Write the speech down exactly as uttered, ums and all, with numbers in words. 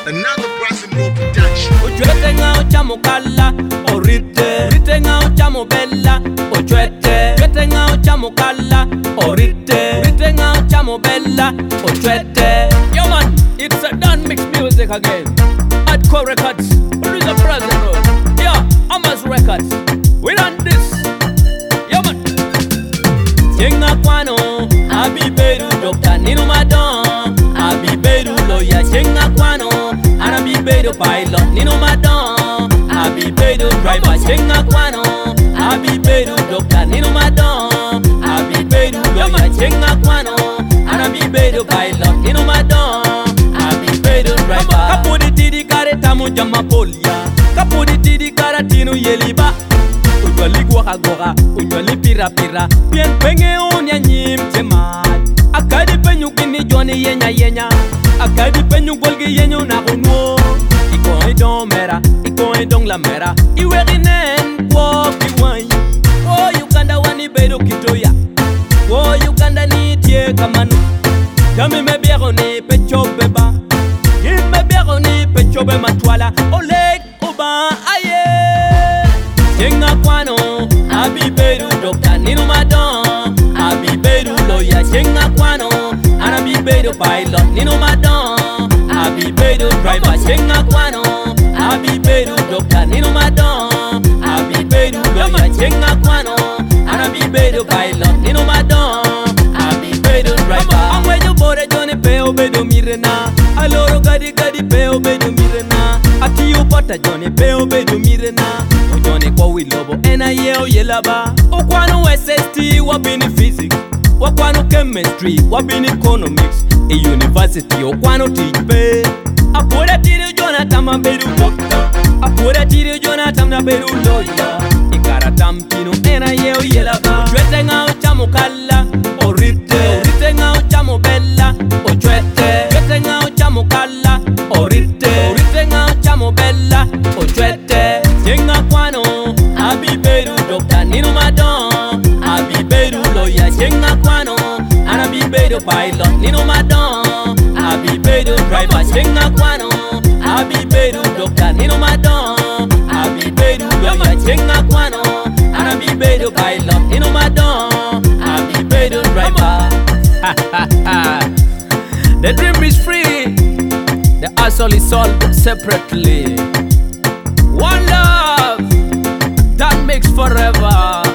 Another Brassimo production. Ochwete nga ochamo kala, orite. Orite nga ochamo bella, ochwete. Ochwete nga ochamo kala, orite. Orite nga ochamo bella, ochwete. Yo man, it's a done mixed music again. Hardcore Records, producer Brassimo. Yeah, Amas Records. We done this. Yo man. Chenga kwano, abi beru doctor nino madon. Abi beru lawyer, chenga kwano. Abi beru pilot nino madon. Abi beru driver, chenga kwano. Abi beru doctor nino madon. Abi beru lawyer, chenga kwano. Abi beru pilot nino madon. Abi beru driver. Kapudi tidi kare tamu jama polia. Kapudi tidi kare tinu yeliba. Ujwali gwa gwa, ujwali pira pira. Bien penge unya nyim temad. Akadi penyu kini joni yenya yenya. Akadi penyu golgi yenyo na kunwo. Iko idon mera, iko idon la mera. Iwe rinen kwa kiwany. Wo Uganda wani bedo kitoya. Wo Uganda ni tie kamanu. Yami me biero ni pecho beba. Yim me biero ni pecho be matwala. Oleg oba aye. Chenga kwano, abi beru doctor nino madon. Abi beru lawyer, chenga kwano. Abi beru pilot nino madon. Abi beru driver, chenga kwano. Abi beru doctor nino madon. Abi beru lawyer, chenga kwano. Abi beru pilot nino madon. Abi beru driver. Amwe jo bore jone peo bedu mirena. Aloro gadi gadi peo bedu mirena. Atiyo pata jone peo bedu mirena. Ojone kwa wilobo ena yeo yelaba. Okwano S S T wabini physics. Wakwano chemistry wabini economics. E university okwano teach pe. Apura tiri jona tama bedu doctor. Apura tiri jona tamna bedu lawyer. Ikara tampino ena yeo yelaba. Ochwete nga ochamo kala, orite. Orite nga ochamo bella, ochwete. Ochwete nga ochamo kala, orite. Orite nga ochamo bella, ochwete. Chenga kwano, abi beru doctor nino madon. Abi beru lawyer, chenga kwano. Abi beru pilot nino madon. Abi beru driver, chenga kwano. Abi beru doctor nino madon. Abi beru lawyer, chenga kwano. Abi beru pilot nino madon. Abi beru driver. The dream is free. The hustle is sold separately. One love that makes forever.